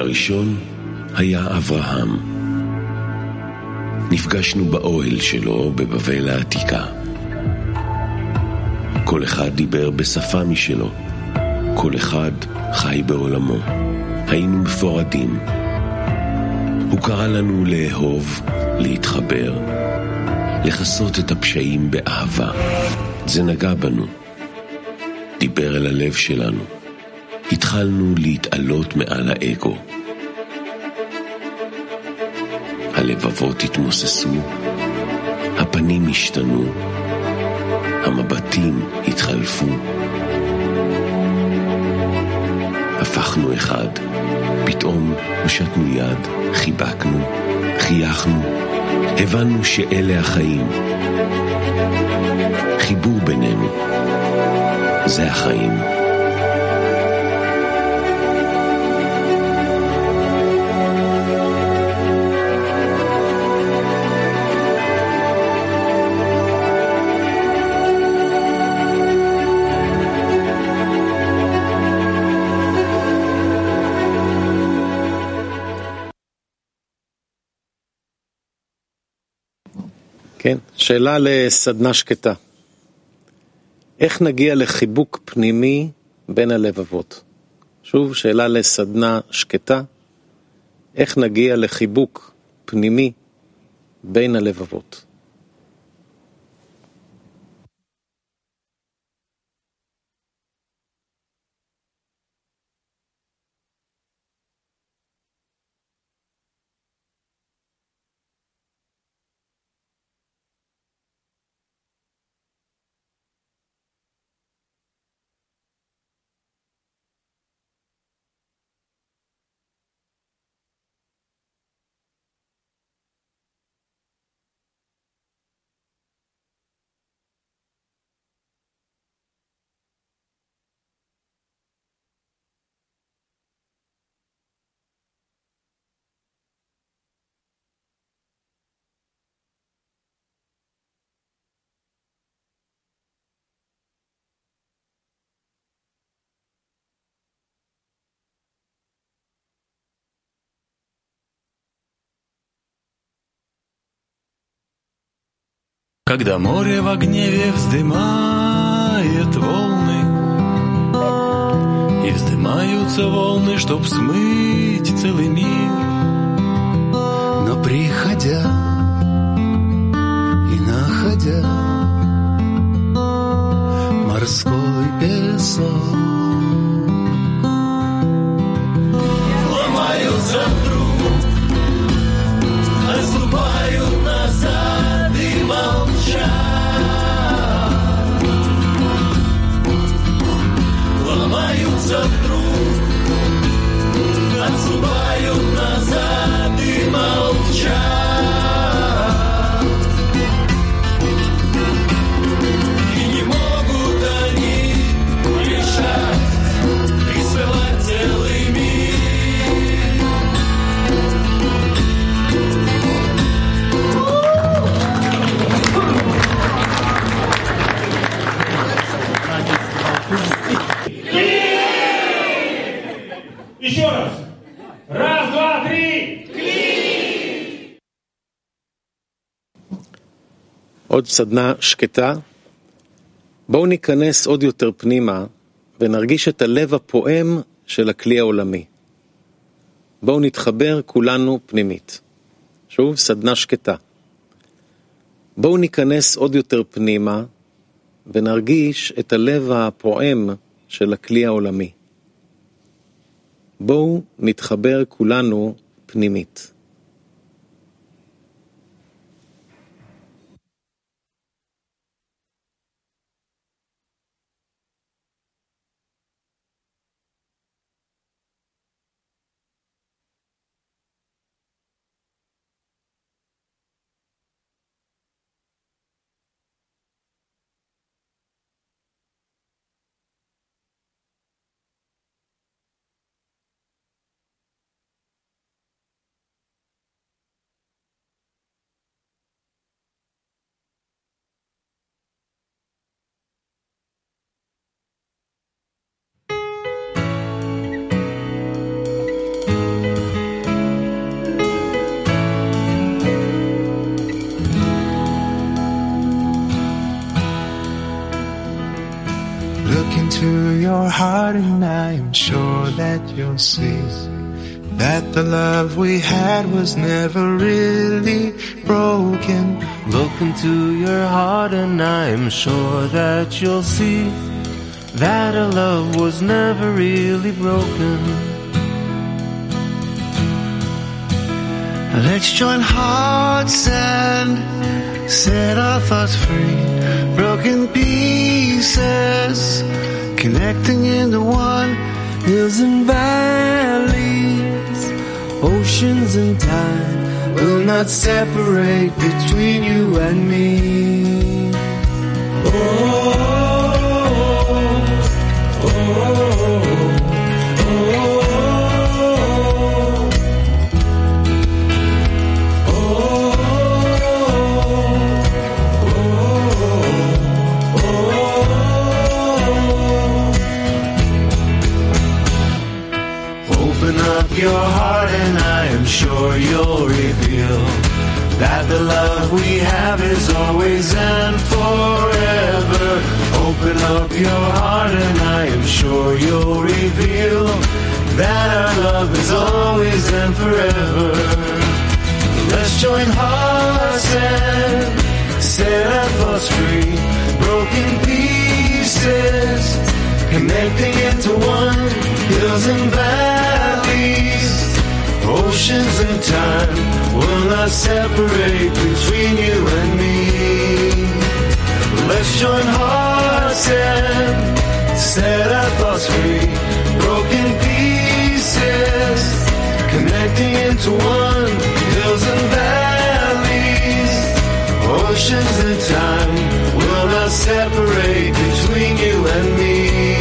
הראשון היה אברהם. נפגשנו באוהל שלו בבבל העתיקה. כל אחד דיבר בשפה משלו. כל אחד חי בעולמו. היינו מפורדים. הוא קרא לנו לאהוב, להתחבר, לחסות את הפשעים באהבה. זה נגע בנו. דיבר אל הלב שלנו. התחלנו להתעלות מעל האגו. הלבבות התמוססו, הפנים השתנו, המבטים התחלפו. הפכנו אחד, פתאום הושטנו יד, חיבקנו, חייכנו, הבנו שאלה החיים. חיבור בינינו, זה החיים. כן, שאלה לסדנה שקטה. איך נגיע לחיבוק פנימי בין הלבבות? שוב, שאלה לסדנה שקטה. איך נגיע לחיבוק פנימי בין הלבבות? Когда море в гневе вздымает волны, и вздымаются волны, чтоб смыть целый мир. Но приходя и находя морской песок, ломаются вдруг, отступают назад и молчат. Ломаются вдруг, отступают назад и молчат. И не могут они решать, рисовать целый мир. Еще раз. Раз, два, три. עוד סדנה שקטה. בואו ניכנס עוד יותר פנימה ונרגיש את הלב הפועם של הכלי העולמי. בואו נתחבר כולנו פנימית. שוב, סדנה שקטה. בואו ניכנס עוד יותר פנימה ונרגיש את הלב הפועם של הכלי העולמי. בואו נתחבר כולנו פנימית. into your heart and I am sure that you'll see that the love we had was never really broken. Look into your heart and I am sure that you'll see that our love was never really broken. Let's join hearts and set our thoughts free. Broken pieces connecting into one. Hills and valleys, oceans and time will not separate between you and me. Your heart and I am sure you'll reveal that the love we have is always and forever. Open up your heart and I am sure you'll reveal that our love is always and forever. Let's join hearts and set our thoughts free. Broken pieces connecting into one. Hills and valleys, oceans and time will not separate between you and me. Let's join hearts and set our thoughts free. Broken pieces connecting into one. Hills and valleys, oceans and time will not separate between you and me.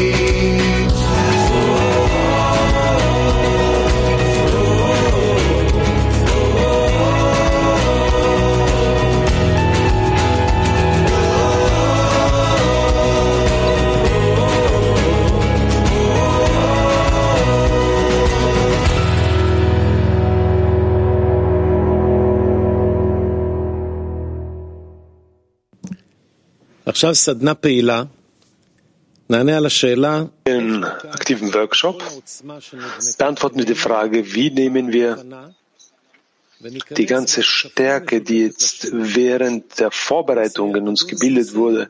עכשיו סדנה פעילה, נענה על השאלה. Im aktiven Workshop beantworten wir die Frage, wie nehmen wir die ganze Stärke, die jetzt während der Vorbereitung in uns gebildet wurde,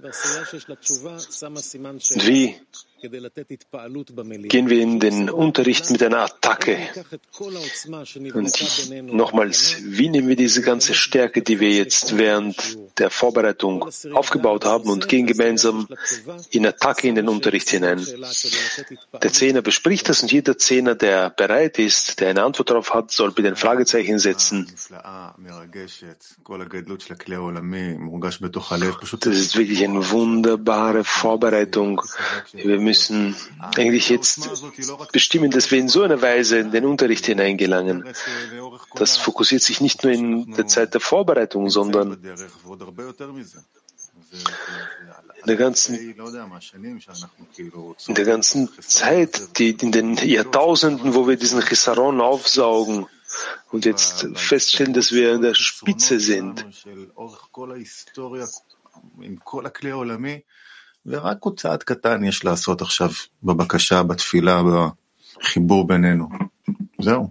und wie gehen wir in den Unterricht mit einer Attacke. Und nochmals, wie nehmen wir diese ganze Stärke, die wir jetzt während der Vorbereitung aufgebaut haben, und gehen gemeinsam in Attacke in den Unterricht hinein. Der Zehner bespricht das und jeder Zehner, der bereit ist, der eine Antwort darauf hat, soll bitte ein Fragezeichen setzen. Das ist wirklich eine wunderbare Vorbereitung. Wir müssen eigentlich jetzt bestimmen, dass wir in so einer Weise in den Unterricht hineingelangen. Das fokussiert sich nicht nur in der Zeit der Vorbereitung, sondern in der ganzen Zeit, in den Jahrtausenden, wo wir diesen Chisaron aufsaugen und jetzt feststellen, dass wir an der Spitze sind. ורק הוא צעד קטן יש לעשות עכשיו בבקשה, בתפילה, בחיבור בינינו. זהו.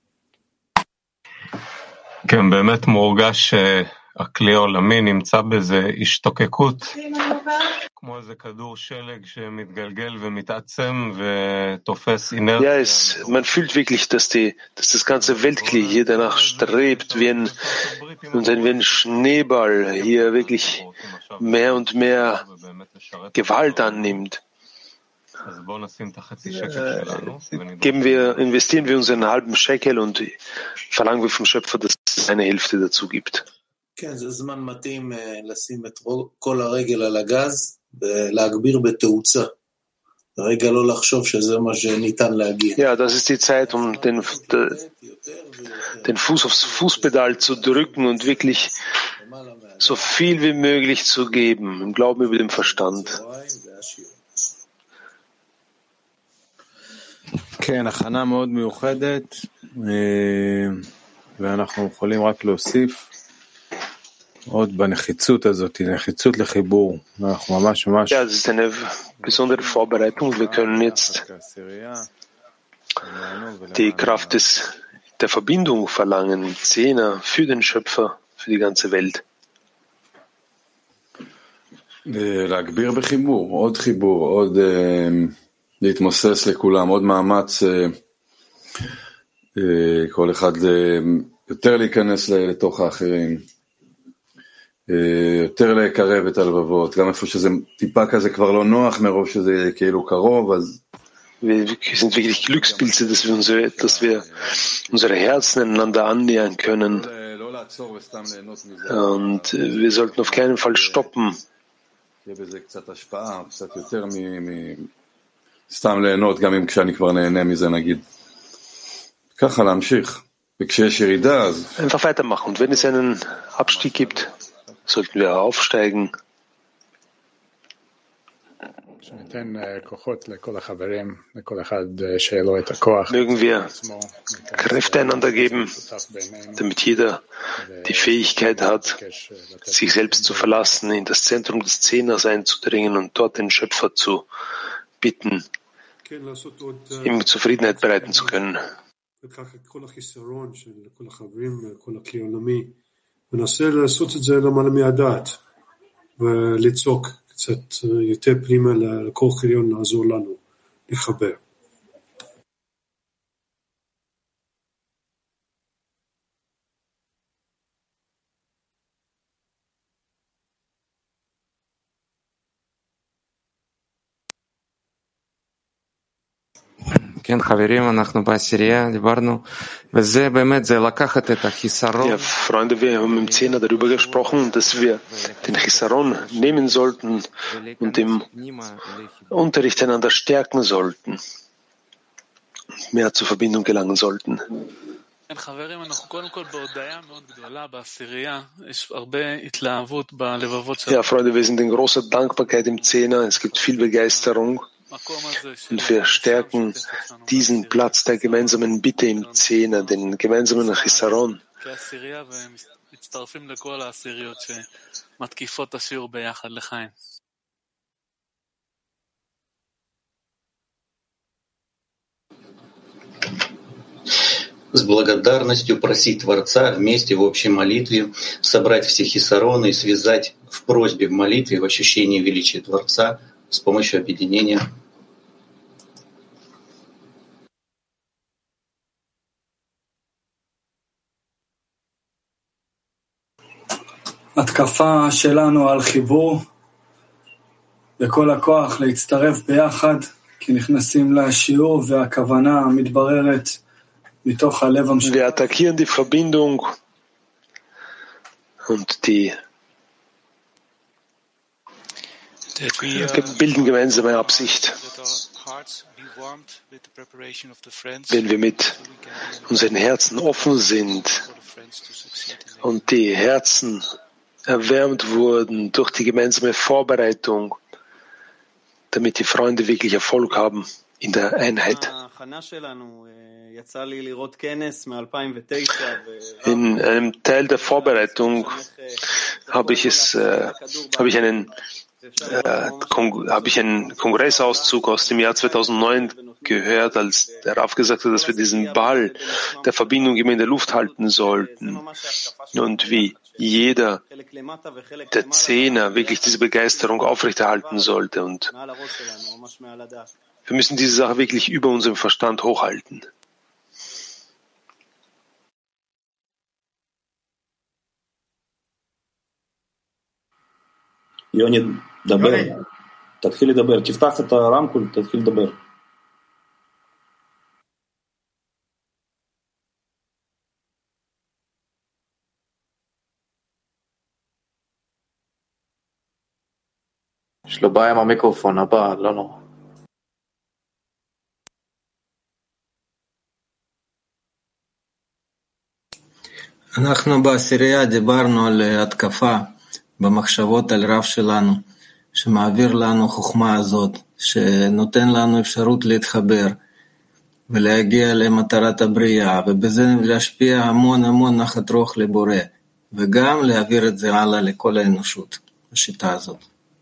כן, באמת מורגש שהכלי העולמי נמצא באיזה השתוקקות, כמו איזה כדור שלג שמתגלגל ומתעצם ותופס אינרציה. Ja, man fühlt wirklich, dass das ganze Weltkli hier danach strebt, wie ein Schneeball hier wirklich mehr und mehr Gewalt annimmt. Investieren wir unseren halben Shekel und verlangen wir vom Schöpfer, dass es eine Hälfte dazu gibt. כן, זה זמן מתאים לשים את כל הרגל על הגז ולהגביר בתאוצה. רגע לא לחשוב שזה מה שניתן להגיע. Ja, das ist die Zeit, um den Fuß aufs Fußpedal zu drücken und wirklich so viel wie möglich zu geben, im Glauben über den Verstand. כן, הכנה מאוד מיוחדת, ואנחנו יכולים רק להוסיף. עוד בנחיצות הזאת, נחיצות לחיבור. אנחנו ממש ממש... Ja, es ist eine besondere Vorbereitung. Wir können jetzt die Kraft der Verbindung verlangen, Zehner für den Schöpfer, für die ganze Welt. להגביר בחיבור, עוד חיבור, עוד להתמוסס לכולם, עוד מאמץ, כל אחד יותר להיכנס לתוך האחרים, יותר לקרב את הלבבות, גם איפה שזה טיפה כזה כבר לא נוח מרוב שזה כאילו קרוב, אז Wir sind wirklich Glückspilze, dass wir unsere Herzen einander annähern können. Und wir sollten auf keinen Fall stoppen. סתם ליהנות, גם אם כשאני כבר נהנה מזה נגיד. ככה להמשיך. וכשיש ירידה אז... Einfach weitermachen. Und wenn es einen Abstieg gibt, sollten wir aufsteigen. Mögen wir Kräfte einander geben, damit jeder die Fähigkeit hat, sich selbst zu verlassen, in das Zentrum des Zehners einzudringen und dort den Schöpfer zu bitten, ihm Zufriedenheit bereiten zu können. קצת יותר פנימה לכוח עליון לעזור לנו לחבר. כן, חברים, אנחנו בעשירייה, דיברנו, וזה באמת, זה לקחת את החיסרון. Ja, Freunde, wir haben im Zehner darüber gesprochen, dass wir den Chisaron nehmen sollten und im Unterricht einander stärken sollten, mehr zur Verbindung gelangen sollten. Ja, Freunde, wir sind in großer Dankbarkeit im Zehner, es gibt viel Begeisterung. Und wir stärken diesen Platz der gemeinsamen Bitte im Zehner, den gemeinsamen Chisaron. С благодарностью просить Творца вместе в общей молитве собрать все хисароны и связать в просьбе, в молитве, в ощущении величия Творца с помощью объединения. התקפה שלנו על חיבור בכל הכוח להצטרף ביחד, כי נכנסים לשיעור והכוונה מתבררת מתוך הלב המשותף. Wir attackieren die Verbindung und wir bilden gemeinsame Absicht. Wenn wir mit unseren Herzen offen sind und die Herzen erwärmt wurden durch die gemeinsame Vorbereitung, damit die Freunde wirklich Erfolg haben in der Einheit. In einem Teil der Vorbereitung habe ich einen Kongressauszug aus dem Jahr 2009 gehört, als der Rav gesagt hat, dass wir diesen Ball der Verbindung immer in der Luft halten sollten und wie jeder der Zehner wirklich diese Begeisterung aufrechterhalten sollte. Und wir müssen diese Sache wirklich über unserem Verstand hochhalten. יוני, דבר. תתחיל לדבר. תפתח את הרמקול, תתחיל לדבר. יש לו בעיה עם המיקרופון הבא, לא נורא. אנחנו בעשירייה דיברנו על התקפה במחשבות על רב שלנו, שמעביר לנו חוכמה הזאת, שנותן לנו אפשרות להתחבר ולהגיע למטרת הבריאה, ובזה להשפיע המון המון נחת רוח לבורא. וגם להעביר את זה הלאה לכל האנושות, בשיטה הזאת.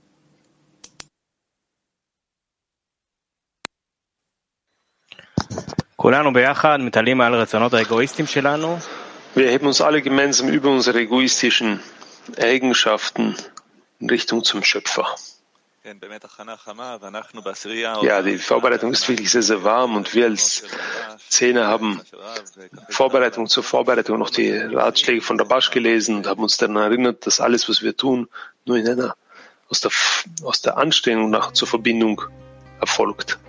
כולנו ביחד מתעלים על רצונות האגואיסטיים שלנו. Wir heben uns alle gemeinsam über unsere egoistischen Eigenschaften in Richtung zum Schöpfer. Ja, die Vorbereitung ist wirklich sehr, sehr warm und wir als Zehner haben Vorbereitung zur Vorbereitung noch die Ratschläge von Rabash gelesen und haben uns daran erinnert, dass alles, was wir tun, nur in einer aus der Anstrengung nach zur Verbindung erfolgt.